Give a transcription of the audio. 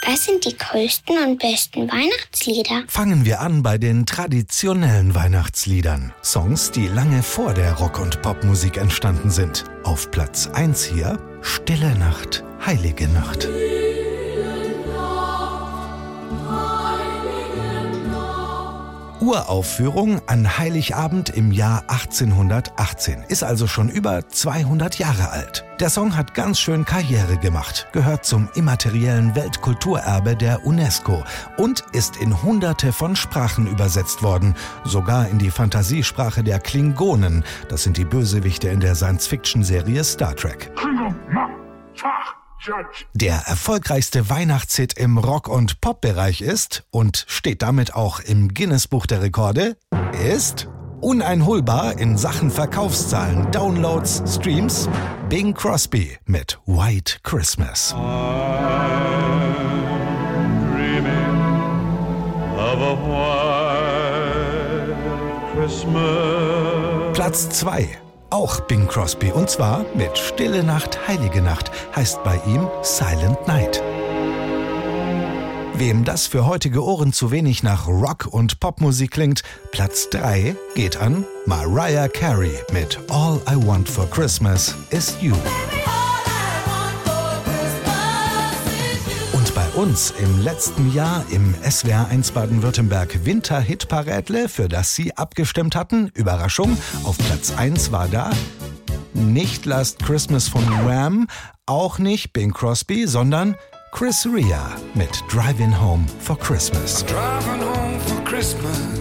Was sind die größten und besten Weihnachtslieder? Fangen wir an bei den traditionellen Weihnachtsliedern. Songs, die lange vor der Rock- und Popmusik entstanden sind. Auf Platz 1 hier: Stille Nacht, heilige Nacht. Uraufführung an Heiligabend im Jahr 1818. Ist also schon über 200 Jahre alt. Der Song hat ganz schön Karriere gemacht, gehört zum immateriellen Weltkulturerbe der UNESCO und ist in Hunderte von Sprachen übersetzt worden, sogar in die Fantasiesprache der Klingonen. Das sind die Bösewichte in der Science-Fiction-Serie Star Trek. Der erfolgreichste Weihnachtshit im Rock- und Pop-Bereich ist und steht damit auch im Guinness-Buch der Rekorde, ist uneinholbar in Sachen Verkaufszahlen, Downloads, Streams, Bing Crosby mit White Christmas. I'm dreaming of a white Christmas. Platz 2. Auch Bing Crosby, und zwar mit Stille Nacht, heilige Nacht, heißt bei ihm Silent Night. Wem das für heutige Ohren zu wenig nach Rock- und Popmusik klingt, Platz 3 geht an Mariah Carey mit All I Want for Christmas is You. Und bei uns im letzten Jahr im SWR1 Baden-Württemberg Winter-Hit-Parädle, für das Sie abgestimmt hatten, Überraschung, auf Platz 1 war da nicht Last Christmas von Wham, auch nicht Bing Crosby, sondern Chris Rea mit Driving Home for Christmas. Driving home for Christmas.